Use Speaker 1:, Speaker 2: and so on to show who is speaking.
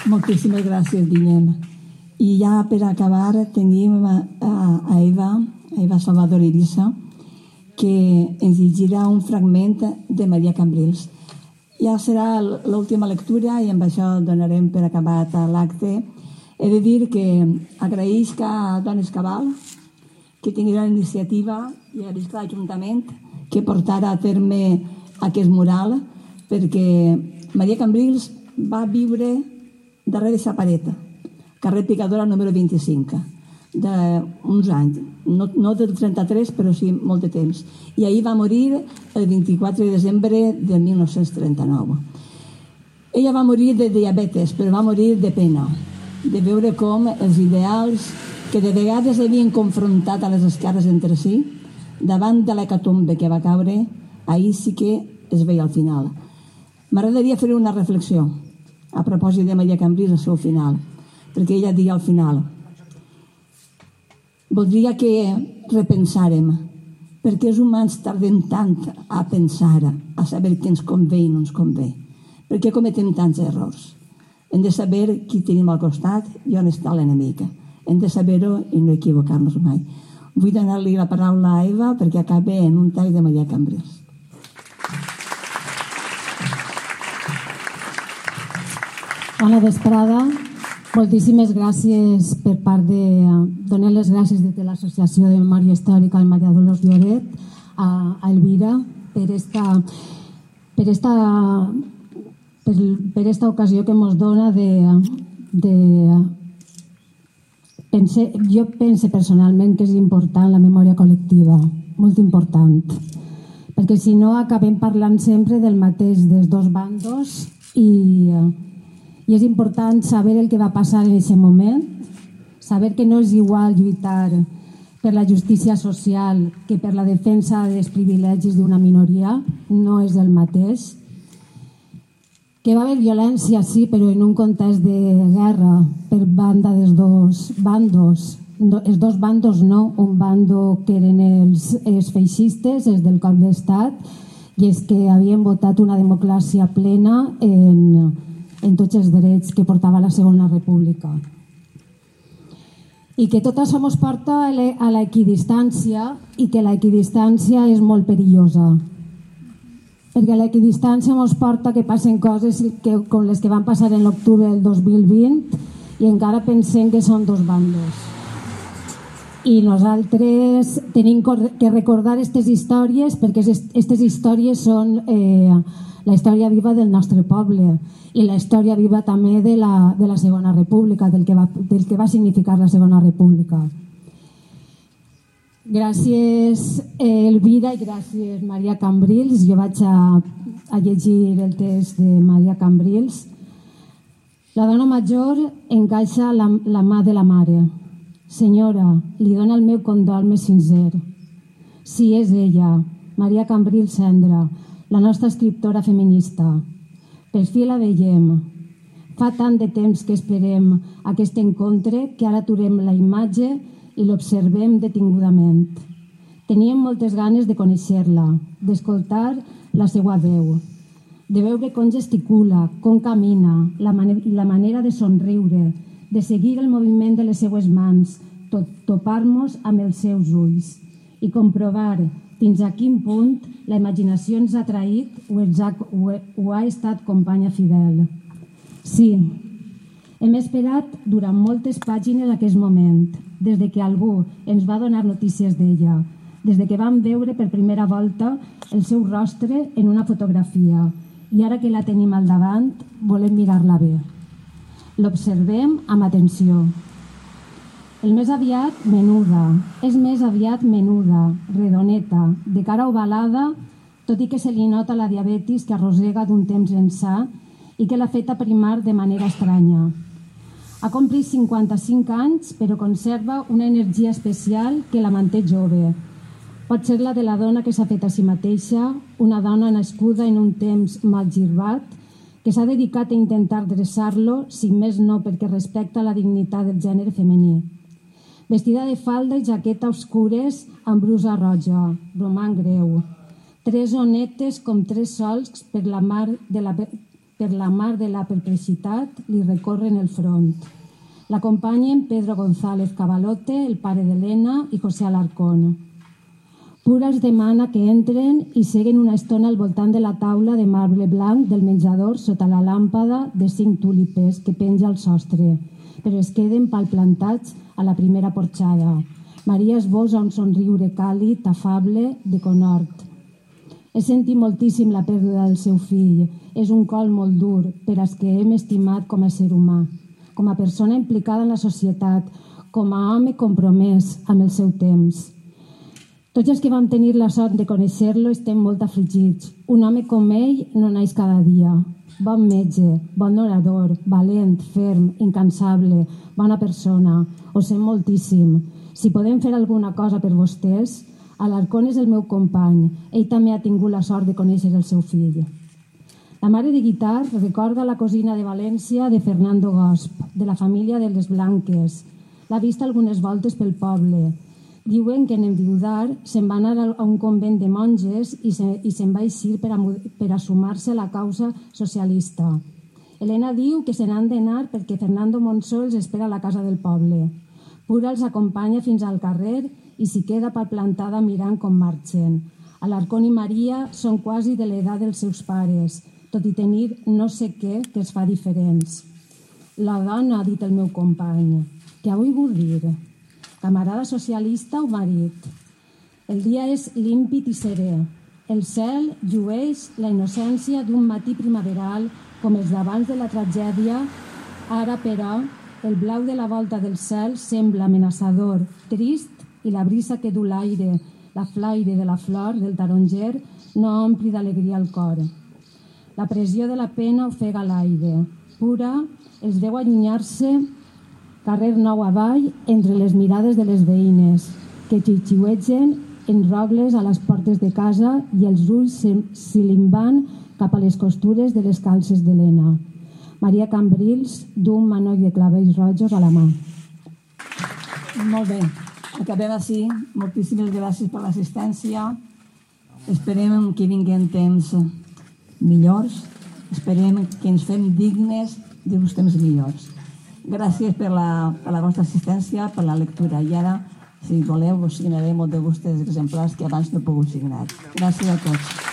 Speaker 1: Moltíssimes gràcies, Guillem. I ja per acabar tenim a Eva Salvador Eivissa, que ens llegirà un fragment de Maria Cambrils. Ja serà l'última lectura i amb això donarem per acabat l'acte. He de dir que agraïsc a Dones Cabal que tingués la iniciativa i agraïsc a l'Ajuntament que portara a terme aquest mural, perquè Maria Cambrils va viure darrere de sa pareta, carrer Picadora número 25, d'uns anys, no del 33, però sí molt de temps. I ahir va morir el 24 de desembre de 1939. Ella va morir de diabetes, però va morir de pena, de veure com els ideals que de vegades havien confrontat a les esquerres entre si, davant de l'hecatombe que va caure, ahir sí que es veia al final. M'agradaria fer una reflexió a propòsit de Maria Cambrils al seu final, perquè ella deia al final: voldria que repensàrem per què els humans tardem tant a pensar, a saber què ens convé i no ens convé, per què cometem tants errors. Hem de saber qui tenim al costat i on està l'enemic. Hem de saber-ho i no equivocar-nos mai. Vull donar-li la paraula a Eva perquè acabi en un tall de Maria Cambrils.
Speaker 2: Bona vesprada. Moltíssimes gràcies per part de... Donar les gràcies des de l'Associació de Memòria Històrica al Maria Dolors Lloret, a Elvira, per esta ocasió que ens dona jo penso personalment que és important la memòria col·lectiva, molt important, perquè si no acabem parlant sempre del mateix dels dos bandos i és important saber el que va passar en aquest moment, saber que no és igual lluitar per la justícia social que per la defensa dels privilegis d'una minoria, no és el mateix. Que va haver violència, sí, però en un context de guerra per banda dels dos bandos. Els dos bandos no, un bando que eren els feixistes, els del cop d'estat, i els que havien votat una democràcia plena en tots els drets que portava la Segona República. I que tot això ens porta a l'equidistància i que l'equidistància és molt perillosa. Perquè l'equidistància ens porta que passen coses com les que van passar en l'octubre del 2020 i encara pensem que són dos bandos. I nosaltres tenim que recordar aquestes històries perquè aquestes històries són la història viva del nostre poble i la història viva també de la Segona República, del que va significar la Segona República. Gràcies Elvira i gràcies Maria Cambrils. Jo vaig a llegir el text de Maria Cambrils. La dona major encaixa la mà de la mare. Senyora, li dona el meu condol més sincer. Sí, és ella, Maria Cambrils Cendra, la nostra escriptora feminista. Per fi la veiem. Fa tant de temps que esperem aquest encontre que ara aturem la imatge i l'observem detingudament. Teníem moltes ganes de conèixer-la, d'escoltar la seva veu, de veure com gesticula, com camina, la manera de somriure, de seguir el moviment de les seues mans, topar-nos amb els seus ulls i comprovar fins a quin punt la imaginació ens ha traït o ha estat companya fidel. Sí, hem esperat durant moltes pàgines aquest moment, des que algú ens va donar notícies d'ella, des que vam veure per primera volta el seu rostre en una fotografia i ara que la tenim al davant volem mirar-la bé. L'observem amb atenció. El més aviat menuda, és més aviat menuda, redoneta, de cara ovalada, tot i que se li nota la diabetis que arrossega d'un temps ençà i que l'ha fet aprimar de manera estranya. Ha complit 55 anys, però conserva una energia especial que la manté jove. Pot ser la de la dona que s'ha fet a si mateixa, una dona nascuda en un temps malgirbat, que s'ha dedicat a intentar dreçar-lo, si més no perquè respecta la dignitat del gènere femení. Vestida de falda i jaqueta obscures amb brusa roja, romant greu. 3 onetes com 3 sols per per la mar de la perplexitat, li recorren el front. L'acompanyen Pedro González Cavalote, el pare d'Helena, i José Alarcón. Pura els demana que entren i seguen una estona al voltant de la taula de marbre blanc del menjador sota la làmpada de 5 tulipes que penja al sostre, però es queden palplantats a la primera porxada. Maria esbossa un somriure càlid, afable, de conhort. He sentit moltíssim la pèrdua del seu fill. És un col molt dur per als que hem estimat com a ser humà, com a persona implicada en la societat, com a home compromès amb el seu temps. Tots els que vam tenir la sort de conèixer-lo estem molt afligits. Un home com ell no naix cada dia. Bon metge, bon orador, valent, ferm, incansable, bona persona. Ho sé moltíssim. Si podem fer alguna cosa per vostès, Alarcón és el meu company. Ell també ha tingut la sort de conèixer el seu fill. La mare de Guitart recorda la cosina de València de Fernando Gosp, de la família de les Blanques. L'ha vist algunes voltes pel poble. Diuen que en enviudar se'n va anar a un convent de monges i se'n va eixir per a sumar-se a la causa socialista. Helena diu que se n'han d'anar perquè Fernando Monzó els espera a la casa del poble. Pura els acompanya fins al carrer i s'hi queda palplantada mirant com marxen. Alarcón i Maria són quasi de l'edat dels seus pares, tot i tenir no sé què que els fa diferents. La dona, ha dit el meu company, què avui vull dir? Camarada socialista o marit? El dia és límpid i serè. El cel llueix la innocència d'un matí primaveral com els d'abans de la tragèdia. Ara, però, el blau de la volta del cel sembla amenaçador, trist, i la brisa que du l'aire, la flaire de la flor del taronger, no ompli d'alegria el cor. La pressió de la pena ofega l'aire. Pura els veu allunyar-se carrer Nou avall entre les mirades de les veïnes, que xiuxiuegen en robles a les portes de casa i els ulls se li'n van cap a les costures de les calces d'Helena. Maria Cambrils du un manoll de clavells rojos a la mà.
Speaker 1: Molt bé, acabem així. Moltíssimes gràcies per l'assistència. Esperem que vinguin temps millors. Esperem que ens fem dignes d'uns temps millors. Gràcies per la vostra assistència, per la lectura. I ara, si voleu, us signaré molts de vostres exemplars que abans no he pogut signar. Gràcies a tots.